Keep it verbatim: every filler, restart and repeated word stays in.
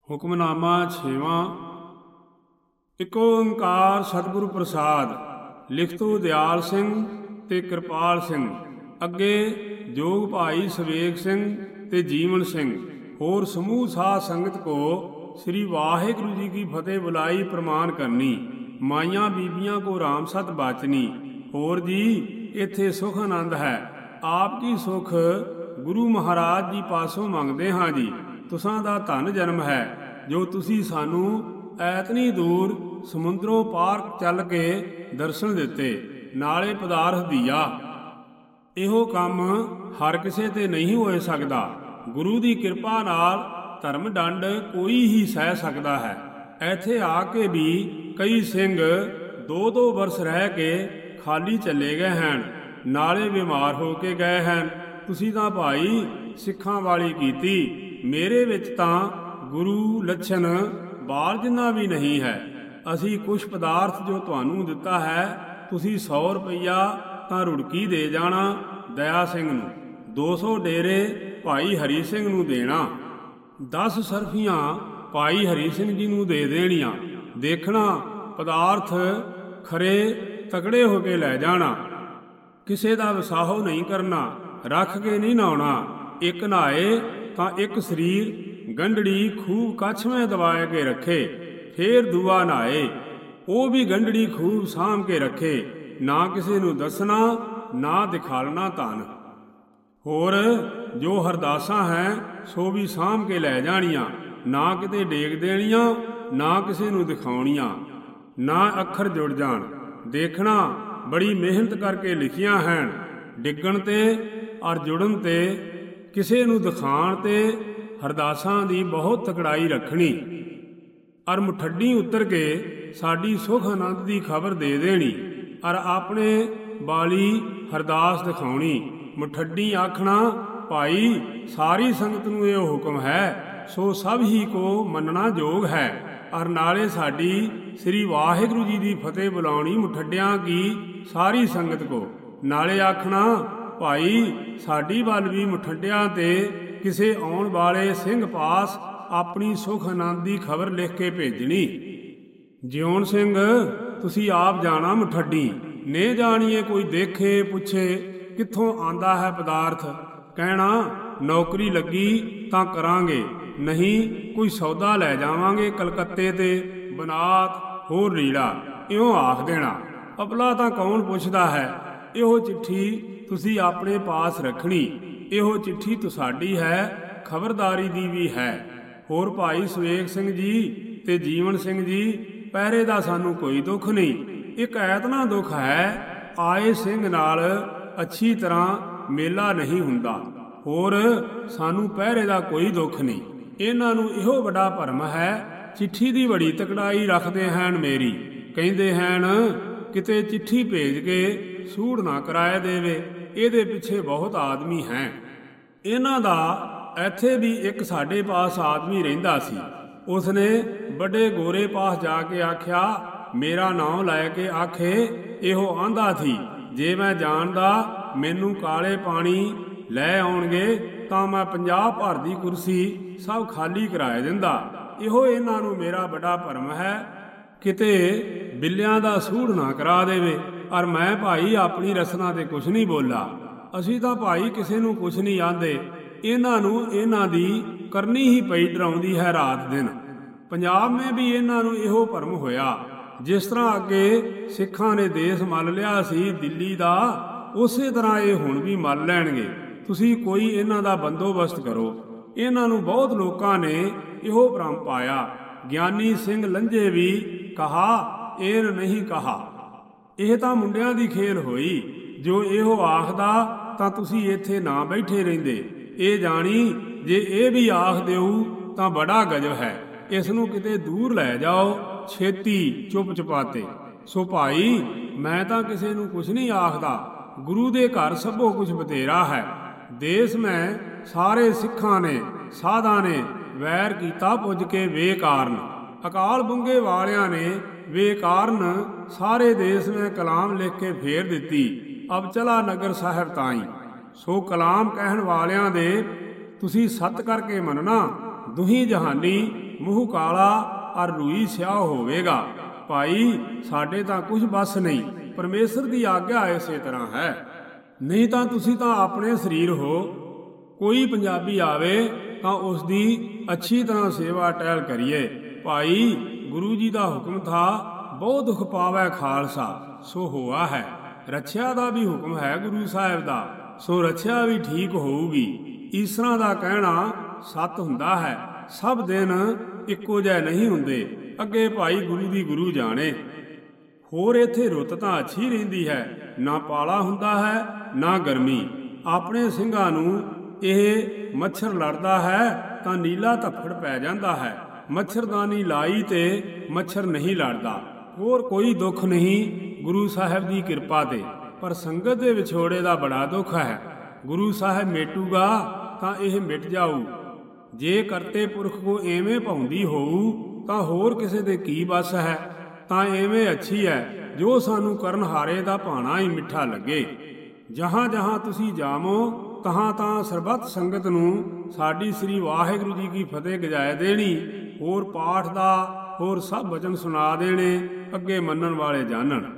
ਹੁਕਮਨਾਮਾ ਛੇਵਾਂ। ਇੱਕ ਓਂਕਾਰ ਸਤਿਗੁਰੂ ਪ੍ਰਸਾਦ। ਲਿਖਤੂ ਦਿਆਲ ਸਿੰਘ ਤੇ ਕਿਰਪਾਲ ਸਿੰਘ। ਅੱਗੇ ਜੋਗ ਭਾਈ ਸਵੇਗ ਸਿੰਘ ਤੇ ਜੀਵਨ ਸਿੰਘ। ਹੋਰ ਸਮੂਹ ਸਾਧ ਸੰਗਤ ਕੋ ਸ੍ਰੀ ਵਾਹਿਗੁਰੂ ਜੀ ਕੀ ਫਤਿਹ ਬੁਲਾਈ ਪ੍ਰਮਾਨ ਕਰਨੀ। ਮਾਈਆਂ ਬੀਬੀਆਂ ਕੋ ਰਾਮ ਸਤ ਬਾਚਨੀ। ਹੋਰ ਜੀ ਇੱਥੇ ਸੁਖ ਆਨੰਦ ਹੈ। ਆਪ ਜੀ ਸੁਖ ਗੁਰੂ ਮਹਾਰਾਜ ਜੀ ਪਾਸੋਂ ਮੰਗਦੇ ਹਾਂ ਜੀ। ਤੁਸਾਂ ਦਾ ਧਨ ਜਨਮ ਹੈ ਜੋ ਤੁਸੀਂ ਸਾਨੂੰ ਐਤਨੀ ਦੂਰ ਸਮੁੰਦਰੋਂ ਪਾਰ ਚੱਲ ਕੇ ਦਰਸ਼ਨ ਦਿੱਤੇ, ਨਾਲੇ ਪਦਾਰਥ ਦੀਆ। ਇਹੋ ਕੰਮ ਹਰ ਕਿਸੇ ਤੇ ਨਹੀਂ ਹੋ ਸਕਦਾ। ਗੁਰੂ ਦੀ ਕਿਰਪਾ ਨਾਲ ਧਰਮ ਦੰਡ ਕੋਈ ਹੀ ਸਹਿ ਸਕਦਾ ਹੈ। ਇੱਥੇ ਆ ਕੇ ਵੀ ਕਈ ਸਿੰਘ ਦੋ ਦੋ ਵਰਸ ਰਹਿ ਕੇ ਖਾਲੀ ਚਲੇ ਗਏ ਹਨ, ਨਾਲੇ ਬਿਮਾਰ ਹੋ ਕੇ ਗਏ ਹਨ। ਤੁਸੀਂ ਤਾਂ ਭਾਈ ਸਿੱਖਾਂ ਵਾਲੀ ਕੀਤੀ। ਮੇਰੇ ਵਿੱਚ ਤਾਂ ਗੁਰੂ ਲੱਛਣ ਬਾਲ ਜਿੰਨਾ ਵੀ ਨਹੀਂ ਹੈ। ਅਸੀਂ ਕੁਛ ਪਦਾਰਥ ਜੋ ਤੁਹਾਨੂੰ ਦਿੱਤਾ ਹੈ, ਤੁਸੀਂ ਸੌ ਰੁਪਈਆ ਤਾਂ ਰੁੜਕੀ ਦੇ ਜਾਣਾ ਦਇਆ ਸਿੰਘ ਨੂੰ, ਦੋ ਸੌ ਡੇਰੇ ਭਾਈ ਹਰੀ ਸਿੰਘ ਨੂੰ ਦੇਣਾ, ਦਸ ਸਰਫੀਆਂ ਭਾਈ ਹਰੀ ਸਿੰਘ ਜੀ ਨੂੰ ਦੇ ਦੇਣੀਆਂ। ਦੇਖਣਾ ਪਦਾਰਥ ਖਰੇ ਤਕੜੇ ਹੋ ਕੇ ਲੈ ਜਾਣਾ। ਕਿਸੇ ਦਾ ਵਿਸਾਹੋ ਨਹੀਂ ਕਰਨਾ, ਰੱਖ ਕੇ ਨਹੀਂ ਨਹਾਉਣਾ। ਇੱਕ ਨਹਾਏ ਤਾਂ ਇੱਕ ਸਰੀਰ ਗੰਢੜੀ ਖੂਬ ਕੱਛਵੇਂ ਦਬਾਏ ਕੇ ਰੱਖੇ, ਫੇਰ ਦੂਆ ਨਹਾਏ, ਉਹ ਵੀ ਗੰਢੜੀ ਖੂਬ ਸਾਂਭ ਕੇ ਰੱਖੇ। ਨਾ ਕਿਸੇ ਨੂੰ ਦੱਸਣਾ, ਨਾ ਦਿਖਾਲਣਾ ਧਨ। ਹੋਰ ਜੋ ਹਰਦਾਸਾਂ ਹੈ ਸੋ ਵੀ ਸਾਂਭ ਕੇ ਲੈ ਜਾਣੀਆਂ। ਨਾ ਕਿਤੇ ਡੇਗ ਦੇਣੀਆਂ, ਨਾ ਕਿਸੇ ਨੂੰ ਦਿਖਾਉਣੀਆਂ, ਨਾ ਅੱਖਰ ਜੁੜ ਜਾਣ। ਦੇਖਣਾ ਬੜੀ ਮਿਹਨਤ ਕਰਕੇ ਲਿਖੀਆਂ ਹਨ। ਡਿੱਗਣ ਤੇ ਔਰ ਜੁੜਨ ਤੇ, ਕਿਸੇ ਨੂੰ ਦਿਖਾਣ ਤੇ ਹਰਦਾਸਾਂ ਦੀ ਬਹੁਤ ਤਕੜਾਈ ਰੱਖਣੀ। ਔਰ ਮੁਠੱਡੀ ਉਤਰ ਕੇ ਸਾਡੀ ਸੁਖ ਆਨੰਦ ਦੀ ਖਬਰ ਦੇ ਦੇਣੀ। ਔਰ ਆਪਣੇ ਬਾਲੀ ਹਰਦਾਸ ਦਿਖਾਉਣੀ। ਮੁਠੱਡੀ ਆਖਣਾ ਭਾਈ ਸਾਰੀ ਸੰਗਤ ਨੂੰ ਇਹ ਹੁਕਮ ਹੈ, ਸੋ ਸਭ ਹੀ ਕੋ ਮੰਨਣਾ ਯੋਗ ਹੈ। ਔਰ ਨਾਲੇ ਸਾਡੀ ਸ੍ਰੀ ਵਾਹਿਗੁਰੂ ਜੀ ਦੀ ਫਤਿਹ ਬੁਲਾਉਣੀ ਮੁਠੱਡਿਆਂ ਕੀ ਸਾਰੀ ਸੰਗਤ ਕੋ। ਨਾਲੇ ਆਖਣਾ ਭਾਈ ਸਾਡੀ ਵੱਲ ਵੀ ਮੁਠੱਡਿਆਂ ਤੇ ਕਿਸੇ ਆਉਣ ਵਾਲੇ ਸਿੰਘ ਪਾਸ ਆਪਣੀ ਸੁਖ ਆਨੰਦ ਦੀ ਖਬਰ ਲਿਖ ਕੇ ਭੇਜਣੀ। ਜਿਉਣ ਸਿੰਘ ਤੁਸੀਂ ਆਪ ਜਾਣਾ ਮੁਠੱਡੀ, ਨੇ ਜਾਣੀਏ ਕੋਈ ਦੇਖੇ ਪੁੱਛੇ ਕਿੱਥੋਂ ਆਂਦਾ ਹੈ ਪਦਾਰਥ। ਕਹਿਣਾ ਨੌਕਰੀ ਲੱਗੀ ਤਾਂ ਕਰਾਂਗੇ, ਨਹੀਂ ਕੋਈ ਸੌਦਾ ਲੈ ਜਾਵਾਂਗੇ ਕਲਕੱਤੇ ਤੇ, ਬਨਾਤ ਹੋਰ ਰੀੜਾ। ਇਉਂ ਆਖ ਦੇਣਾ। ਅਬਲਾ ਤਾਂ ਕੌਣ ਪੁੱਛਦਾ ਹੈ। ਇਹੋ ਚਿੱਠੀ ਤੁਸੀਂ ਆਪਣੇ ਪਾਸ ਰੱਖਣੀ। ਇਹੋ ਚਿੱਠੀ ਤੁਹਾਡੀ ਹੈ, ਖਬਰਦਾਰੀ ਦੀ ਵੀ ਹੈ। ਹੋਰ ਭਾਈ ਸਵੇਗ ਸਿੰਘ ਜੀ ਤੇ ਜੀਵਨ ਸਿੰਘ ਜੀ, ਪਹਿਰੇ ਦਾ ਸਾਨੂੰ ਕੋਈ ਦੁੱਖ ਨਹੀਂ। ਇੱਕ ਐਤਨਾ ਦੁੱਖ ਹੈ, ਆਏ ਸਿੰਘ ਨਾਲ ਅੱਛੀ ਤਰ੍ਹਾਂ ਮੇਲਾ ਨਹੀਂ ਹੁੰਦਾ। ਹੋਰ ਸਾਨੂੰ ਪਹਿਰੇ ਦਾ ਕੋਈ ਦੁੱਖ ਨਹੀਂ। ਇਹਨਾਂ ਨੂੰ ਇਹੋ ਵੱਡਾ ਭਰਮ ਹੈ, ਚਿੱਠੀ ਦੀ ਬੜੀ ਤਕੜਾਈ ਰੱਖਦੇ ਹਨ ਮੇਰੀ। ਕਹਿੰਦੇ ਹਨ ਕਿਤੇ ਚਿੱਠੀ ਭੇਜ ਕੇ ਸੂੜ ਨਾ ਕਰਾਇਆ ਦੇਵੇ, ਇਹਦੇ ਪਿੱਛੇ ਬਹੁਤ ਆਦਮੀ ਹੈ। ਇਹਨਾਂ ਦਾ ਇੱਥੇ ਵੀ ਇੱਕ ਸਾਡੇ ਪਾਸ ਆਦਮੀ ਰਹਿੰਦਾ ਸੀ। ਉਸਨੇ ਵੱਡੇ ਗੋਰੇ ਪਾਸ ਜਾ ਕੇ ਆਖਿਆ, ਮੇਰਾ ਨਾਂ ਲੈ ਕੇ ਆਖੇ ਇਹੋ ਆਂਦਾ ਸੀ, ਜੇ ਮੈਂ ਜਾਣਦਾ ਮੈਨੂੰ ਕਾਲੇ ਪਾਣੀ ਲੈ ਆਉਣਗੇ ਤਾਂ ਮੈਂ ਪੰਜਾਬ ਭਰ ਦੀ ਕੁਰਸੀ ਸਭ ਖਾਲੀ ਕਰਾਏ ਦਿੰਦਾ। ਇਹੋ ਇਹਨਾਂ ਨੂੰ ਮੇਰਾ ਵੱਡਾ ਭਰਮ ਹੈ, ਕਿਤੇ ਬਿੱਲਿਆਂ ਦਾ ਸੂੜ ਨਾ ਕਰਾ ਦੇਵੇ। ਔਰ ਮੈਂ ਭਾਈ ਆਪਣੀ ਰਸਨਾ ਤੇ ਕੁਛ ਨਹੀਂ ਬੋਲਾ। ਅਸੀਂ ਤਾਂ ਭਾਈ ਕਿਸੇ ਨੂੰ ਕੁਛ ਨਹੀਂ ਆਂਦੇ। ਇਹਨਾਂ ਨੂੰ ਇਹਨਾਂ ਦੀ ਕਰਨੀ ਹੀ ਪਈ ਡਰਾਉਂਦੀ ਹੈ ਰਾਤ ਦਿਨ। ਪੰਜਾਬ ਮੇ ਵੀ ਇਹਨਾਂ ਨੂੰ ਇਹੋ ਭਰਮ ਹੋਇਆ। ਜਿਸ ਤਰ੍ਹਾਂ ਅੱਗੇ ਸਿੱਖਾਂ ਨੇ ਦੇਸ਼ ਮੱਲ ਲਿਆ ਸੀ ਦਿੱਲੀ ਦਾ, ਉਸੇ ਤਰ੍ਹਾਂ ਇਹ ਹੁਣ ਵੀ ਮੱਲ ਲੈਣਗੇ। ਤੁਸੀਂ ਕੋਈ ਇਹਨਾਂ ਦਾ ਬੰਦੋਬਸਤ ਕਰੋ। ਇਹਨਾਂ ਨੂੰ ਬਹੁਤ ਲੋਕਾਂ ਨੇ ਇਹੋ ਭਰਮ ਪਾਇਆ। ਗਿਆਨੀ ਸਿੰਘ ਲੰਝੇ ਵੀ ਕਹਾ, ਇਹ ਨਹੀਂ ਕਹਾ। ਇਹ ਤਾਂ ਮੁੰਡਿਆਂ ਦੀ ਖੇਲ ਹੋਈ। ਜੋ ਇਹੋ ਆਖਦਾ ਤਾਂ ਤੁਸੀਂ ਇੱਥੇ ਨਾ ਬੈਠੇ ਰਹਿੰਦੇ। ਇਹ ਜਾਣੀ ਜੇ ਇਹ ਵੀ ਆਖ ਦਿਓ ਤਾਂ ਬੜਾ ਗਜਬ ਹੈ। ਇਸ ਨੂੰ ਕਿਤੇ ਦੂਰ ਲੈ ਜਾਓ ਛੇਤੀ ਚੁੱਪ ਚੁਪਾਤੇ। ਸੋ ਭਾਈ ਮੈਂ ਤਾਂ ਕਿਸੇ ਨੂੰ ਕੁਛ ਨਹੀਂ ਆਖਦਾ। ਗੁਰੂ ਦੇ ਘਰ ਸਭੋ ਕੁਛ ਬਥੇਰਾ ਹੈ। ਦੇਸ਼ ਮੈਂ ਸਾਰੇ ਸਿੱਖਾਂ ਨੇ ਸਾਧਾਂ ਨੇ ਵੈਰ ਕੀਤਾ ਪੁੱਜ ਕੇ ਬੇਕਾਰਨ। ਅਕਾਲ ਬੁੰਗੇ ਵਾਲਿਆਂ ਨੇ ਬੇਕਾਰਨ ਸਾਰੇ ਦੇਸ਼ ਮੈਂ ਕਲਾਮ ਲਿਖ ਕੇ ਫੇਰ ਦਿੱਤੀ। ਅਬ ਚਲਾ ਨਗਰ ਸਾਹਿਬ ਤਾਈਂ। ਸੋ ਕਲਾਮ ਕਹਿਣ ਵਾਲਿਆਂ ਦੇ ਤੁਸੀਂ ਸੱਤ ਕਰਕੇ ਮੰਨਣਾ। ਦੁਹੀ ਜਹਾਨੀ ਮੂੰਹ ਕਾਲਾ ਅਰ ਰੂਈ ਸਿਆਹ ਹੋਵੇਗਾ। ਭਾਈ ਸਾਡੇ ਤਾਂ ਕੁਝ ਬਸ ਨਹੀਂ, ਪਰਮੇਸ਼ਰ ਦੀ ਆਗਿਆ ਇਸੇ ਤਰ੍ਹਾਂ ਹੈ। ਨਹੀਂ ਤਾਂ ਤੁਸੀਂ ਤਾਂ ਆਪਣੇ ਸਰੀਰ ਹੋ। ਕੋਈ ਪੰਜਾਬੀ ਆਵੇ ਤਾਂ ਉਸ ਦੀ ਅੱਛੀ ਤਰ੍ਹਾਂ ਸੇਵਾ ਟਹਿਲ ਕਰੀਏ। ਭਾਈ ਗੁਰੂ ਜੀ ਦਾ ਹੁਕਮ ਥਾ, ਬਹੁਤ ਦੁਖ ਪਾਵੈ ਖਾਲਸਾ, ਸੋ ਹੋਆ ਹੈ। ਰੱਛਿਆ ਦਾ ਵੀ ਹੁਕਮ ਹੈ ਗੁਰੂ ਸਾਹਿਬ ਦਾ, ਸੋ ਰੱਛਿਆ ਵੀ ਠੀਕ ਹੋਊਗੀ। ਈਸਰਾਂ ਦਾ ਕਹਿਣਾ ਸੱਤ ਹੁੰਦਾ ਹੈ, ਸਭ ਦਿਨ ਇੱਕੋ ਜਿਹੇ ਨਹੀਂ ਹੁੰਦੇ। ਅੱਗੇ ਭਾਈ ਗੁਰੂ ਦੀ ਗੁਰੂ ਜਾਣੇ। ਹੋਰ ਇੱਥੇ ਰੁੱਤ ਤਾਂ ਅੱਛੀ ਰਹਿੰਦੀ ਹੈ, ਨਾ ਪਾਲਾ ਹੁੰਦਾ ਹੈ ਨਾ ਗਰਮੀ। ਆਪਣੇ ਸਿੰਘਾਂ ਨੂੰ ਇਹ ਮੱਛਰ ਲੜਦਾ ਹੈ ਤਾਂ ਨੀਲਾ ਧੱਫੜ ਪੈ ਜਾਂਦਾ ਹੈ। ਮੱਛਰਦਾਨੀ ਲਾਈ ਤੇ ਮੱਛਰ ਨਹੀਂ ਲੜਦਾ। ਹੋਰ ਕੋਈ ਦੁੱਖ ਨਹੀਂ ਗੁਰੂ ਸਾਹਿਬ ਦੀ ਕਿਰਪਾ ਤੇ, ਪਰ ਸੰਗਤ ਦੇ ਵਿਛੋੜੇ ਦਾ ਬੜਾ ਦੁੱਖ ਹੈ। ਗੁਰੂ ਸਾਹਿਬ ਮੇਟੂਗਾ ਤਾਂ ਇਹ ਮਿਟ ਜਾਊ। ਜੇ ਕਰਤੇ ਪੁਰਖ ਕੋ ਐਵੇਂ ਭਾਉਂਦੀ ਹੋਊ ਤਾਂ ਹੋਰ ਕਿਸੇ ਦੇ ਕੀ ਬਸ ਹੈ। ਤਾਂ ਐਵੇਂ ਅੱਛੀ ਹੈ ਜੋ ਸਾਨੂੰ ਕਰਨ ਹਾਰੇ ਦਾ ਭਾਣਾ ਹੀ ਮਿੱਠਾ ਲੱਗੇ। ਜਹਾਂ ਜਹਾਂ ਤੁਸੀਂ ਜਾਵੋ ਤਹਾਂ ਤਾਂ ਸਰਬੱਤ ਸੰਗਤ ਨੂੰ ਸਾਡੀ ਸ੍ਰੀ ਵਾਹਿਗੁਰੂ ਜੀ ਕੀ ਫਤਿਹ ਗਜਾਇ ਦੇਣੀ। ਹੋਰ ਪਾਠ ਦਾ ਹੋਰ ਸਭ ਵਚਨ ਸੁਣਾ ਦੇਣੇ, ਅੱਗੇ ਮੰਨਣ ਵਾਲੇ ਜਾਣਨ।